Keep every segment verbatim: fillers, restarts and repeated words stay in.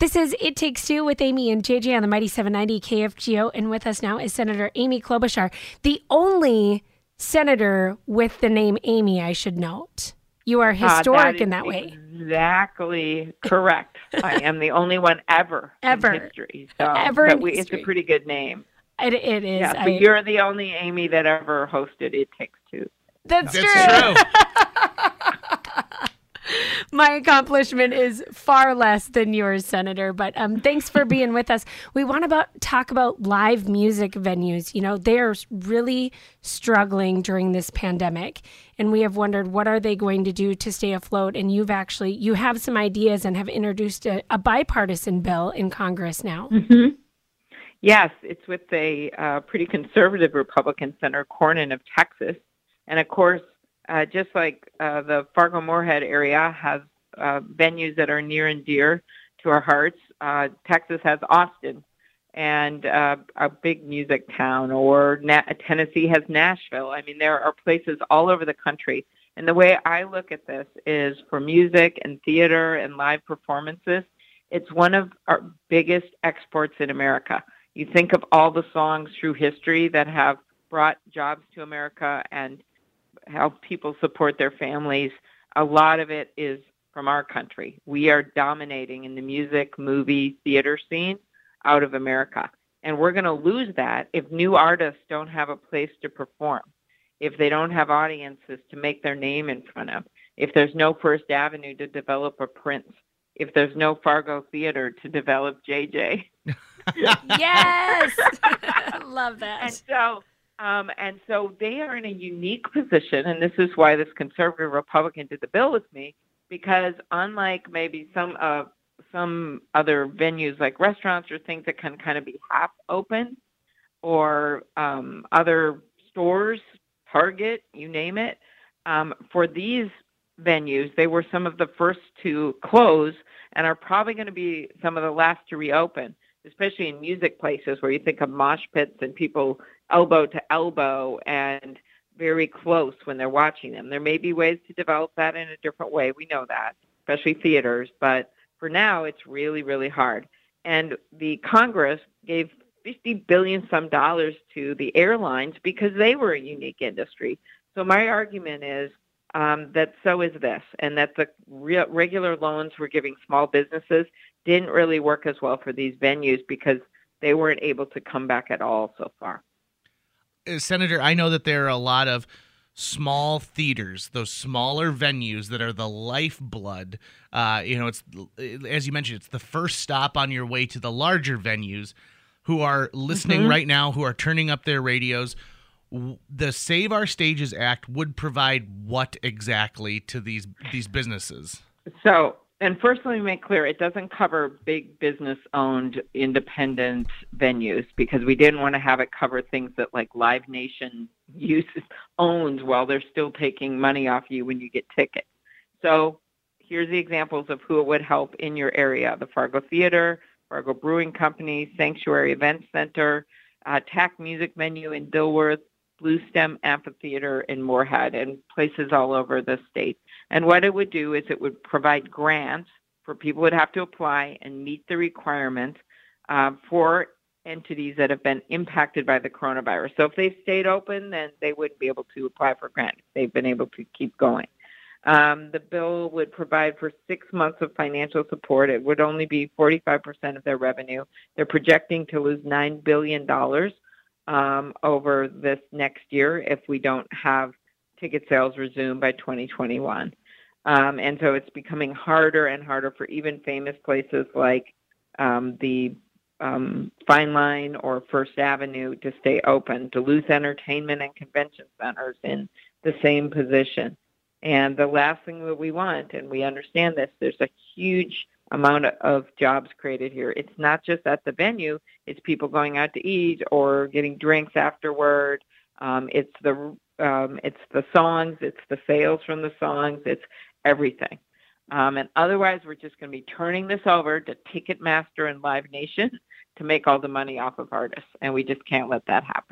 This is It Takes Two with Amy and J J on the Mighty seven ninety K F G O. And with us now is Senator Amy Klobuchar, the only senator with the name Amy, I should note. You are historic uh, in that way. Exactly correct. I am the only one ever, ever in history. So, ever but in we, history. It's a pretty good name. It, it is. Yeah, I, but you're the only Amy that ever hosted It Takes Two. That's, That's true. true. My accomplishment is far less than yours, Senator, but um, thanks for being with us. We want to about, talk about live music venues. You know, they're really struggling during this pandemic, and we have wondered what are they going to do to stay afloat, and you've actually, you have some ideas and have introduced a, a bipartisan bill in Congress now. Mm-hmm. Yes, it's with a uh, pretty conservative Republican, Senator Cornyn of Texas, and of course, Uh, just like uh, the Fargo-Moorhead area has uh, venues that are near and dear to our hearts, uh, Texas has Austin, and uh, a big music town, or Na- Tennessee has Nashville. I mean, there are places all over the country. And the way I look at this is for music and theater and live performances, it's one of our biggest exports in America. You think of all the songs through history that have brought jobs to America and help people support their families. A lot of it is from our country. We are dominating in the music, movie, theater scene out of America. And we're going to lose that if new artists don't have a place to perform, if they don't have audiences to make their name in front of, if there's no First Avenue to develop a Prince, if there's no Fargo Theater to develop J J. Yes! Love that. And so Um, and so they are in a unique position, and this is why this conservative Republican did the bill with me, because unlike maybe some uh, some other venues like restaurants or things that can kind of be half open, or um, other stores, Target, you name it, um, for these venues, they were some of the first to close and are probably going to be some of the last to reopen, especially in music places where you think of mosh pits and people elbow to elbow and very close when they're watching them. There may be ways to develop that in a different way. We know that, especially theaters. But for now, it's really, really hard. And the Congress gave fifty billion dollars some dollars to the airlines because they were a unique industry. So my argument is um, that so is this, and that the re- regular loans we're giving small businesses didn't really work as well for these venues because they weren't able to come back at all so far. Senator, I know that there are a lot of small theaters, those smaller venues that are the lifeblood. Uh, you know, it's, as you mentioned, it's the first stop on your way to the larger venues who are listening Mm-hmm. right now, who are turning up their radios. The Save Our Stages Act would provide what exactly to these these businesses? So, and first let me make clear, it doesn't cover big business-owned independent venues because we didn't want to have it cover things that like Live Nation uses owns while they're still taking money off you when you get tickets. So here's the examples of who it would help in your area: the Fargo Theater, Fargo Brewing Company, Sanctuary Event Center, uh, Tack Music Venue in Dilworth, Blue Stem Amphitheater in Moorhead, and places all over the state. And what it would do is it would provide grants for people who would have to apply and meet the requirements uh, for entities that have been impacted by the coronavirus. So if they've stayed open, then they wouldn't be able to apply for grants. They've been able to keep going. Um, the bill would provide for six months of financial support. It would only be forty-five percent of their revenue. They're projecting to lose nine billion dollars um, over this next year if we don't have ticket sales resume by twenty twenty-one. Um, and so it's becoming harder and harder for even famous places like um, the um, Fine Line or First Avenue to stay open. Duluth Entertainment and Convention Centers in the same position. And the last thing that we want, and we understand this, there's a huge amount of jobs created here. It's not just at the venue. It's people going out to eat or getting drinks afterward. Um, it's the um, it's the songs. It's the sales from the songs. It's everything. Um, and otherwise, we're just going to be turning this over to Ticketmaster and Live Nation to make all the money off of artists. And we just can't let that happen.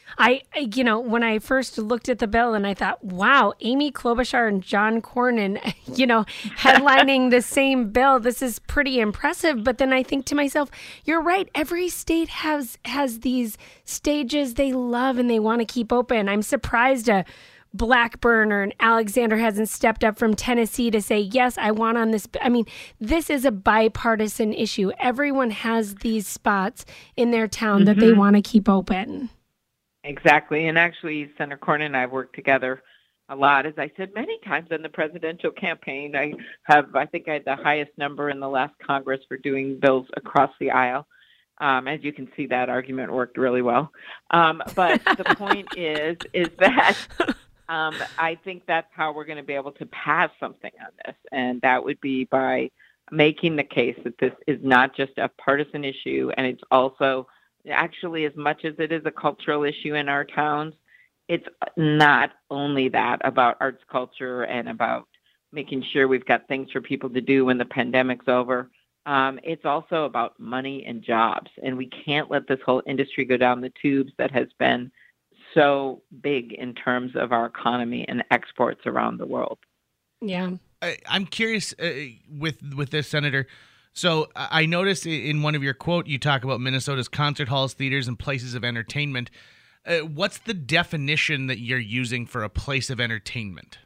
I, I- you know, when I first looked at the bill and I thought, wow, Amy Klobuchar and John Cornyn, you know, headlining the same bill, this is pretty impressive. But then I think to myself, you're right. Every state has has these stages they love and they want to keep open. I'm surprised a Blackburn or an Alexander hasn't stepped up from Tennessee to say, yes, I want on this. I mean, this is a bipartisan issue. Everyone has these spots in their town mm-hmm. that they want to keep open. Exactly. And actually, Senator Cornyn and I have worked together a lot. As I said many times in the presidential campaign, I have, I think I had the highest number in the last Congress for doing bills across the aisle. Um, as you can see, that argument worked really well. Um, but the point is, is that um, I think that's how we're going to be able to pass something on this. And that would be by making the case that this is not just a partisan issue, and it's also actually, as much as it is a cultural issue in our towns, it's not only that about arts, culture, and about making sure we've got things for people to do when the pandemic's over. Um, it's also about money and jobs. And we can't let this whole industry go down the tubes that has been so big in terms of our economy and exports around the world. Yeah. I, I'm curious uh, with with this, Senator. So I noticed in one of your quote, you talk about Minnesota's concert halls, theaters, and places of entertainment. Uh, what's the definition that you're using for a place of entertainment?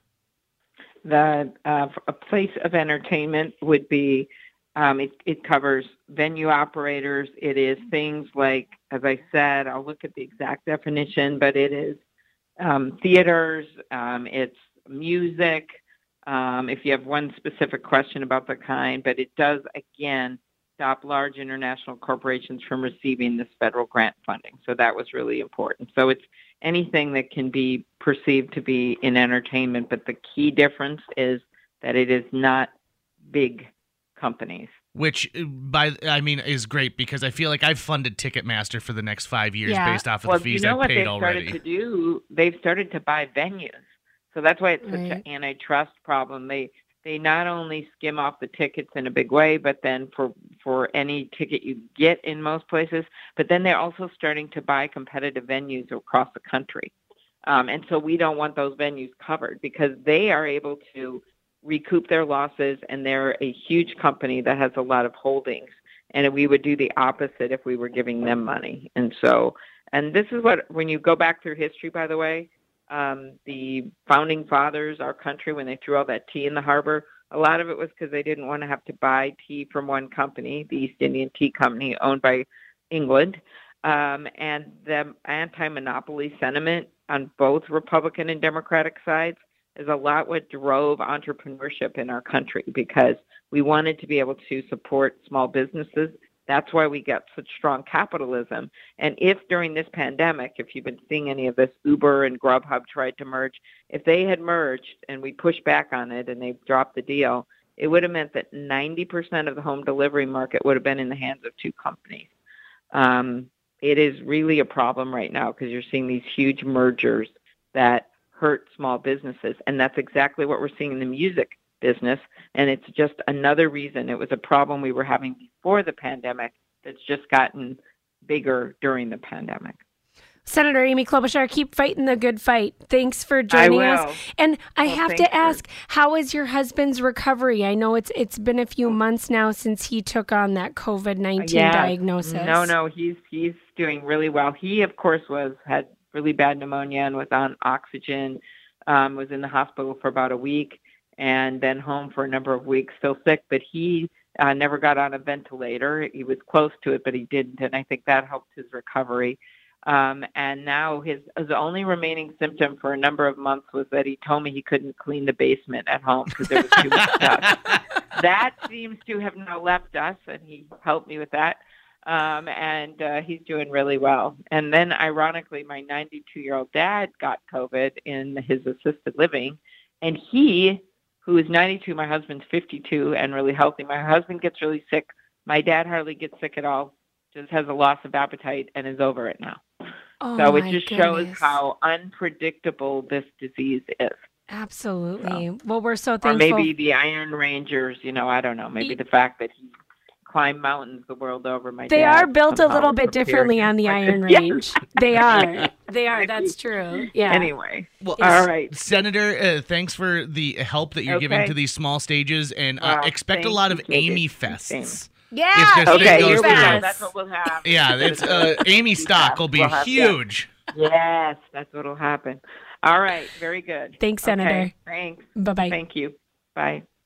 The uh, a place of entertainment would be, um, it, it covers venue operators. It is things like, as I said, I'll look at the exact definition, but it is um, theaters, um, it's music, Um, if you have one specific question about the kind, but it does, again, stop large international corporations from receiving this federal grant funding. So that was really important. So it's anything that can be perceived to be in entertainment, but the key difference is that it is not big companies. Which, by I mean, is great because I feel like I've funded Ticketmaster for the next five years yeah. based off of well, the fees you know I've paid what already. they've started to do? They've started to buy venues. So that's why it's such right. an antitrust problem. They they not only skim off the tickets in a big way, but then for for any ticket you get in most places, but then they're also starting to buy competitive venues across the country. Um, and so we don't want those venues covered because they are able to recoup their losses, and they're a huge company that has a lot of holdings. And we would do the opposite if we were giving them money. And so, and this is what, when you go back through history, by the way, Um, the founding fathers, our country, when they threw all that tea in the harbor, a lot of it was because they didn't want to have to buy tea from one company, the East Indian Tea Company, owned by England. Um, and the anti-monopoly sentiment on both Republican and Democratic sides is a lot what drove entrepreneurship in our country, because we wanted to be able to support small businesses. That's why we got such strong capitalism. And if during this pandemic, if you've been seeing any of this, Uber and Grubhub tried to merge, if they had merged and we pushed back on it and they dropped the deal, it would have meant that ninety percent of the home delivery market would have been in the hands of two companies. Um, it is really a problem right now because you're seeing these huge mergers that hurt small businesses. And that's exactly what we're seeing in the music business, and it's just another reason. It was a problem we were having before the pandemic that's just gotten bigger during the pandemic. Senator Amy Klobuchar, keep fighting the good fight. Thanks for joining I will. us. And I well, have to ask, for... how is your husband's recovery? I know it's it's been a few months now since he took on that COVID nineteen yeah. diagnosis. No, no, he's he's doing really well. He, of course, was had really bad pneumonia and was on oxygen, um, was in the hospital for about a week, and then home for a number of weeks, still sick, but he uh, never got on a ventilator. He was close to it, but he didn't, and I think that helped his recovery. Um, and now his, his only remaining symptom for a number of months was that he told me he couldn't clean the basement at home because there was too much stuff. That seems to have now left us, and he helped me with that. Um, and uh, he's doing really well. And then, ironically, my ninety-two-year-old dad got COVID in his assisted living, and he, who is ninety-two, my husband's fifty-two and really healthy. My husband gets really sick. My dad hardly gets sick at all, just has a loss of appetite and is over it now. Oh, so it my just goodness. shows how unpredictable this disease is. Absolutely. So, well, we're so or thankful. Or maybe the Iron Rangers, you know, I don't know, maybe the fact that he climb mountains the world over. My They dad are built a somehow little bit prepared differently on the like Iron this. Yeah. Range. They are. They are. That's true. Yeah. Anyway, Well, all right. Senator, uh, thanks for the help that you're giving Okay. to these small stages, and uh, Wow, expect a thank lot you, of Katie. Amy Same. fests. Yeah. If this Okay, thing here goes we go. through. That's what we'll have. Yeah, it's uh, Amy stock will be We'll have- yeah. huge. Yes, that's what'll happen. All right, very good. Thanks, Senator. Okay, thanks. Bye bye. Thank you. Bye.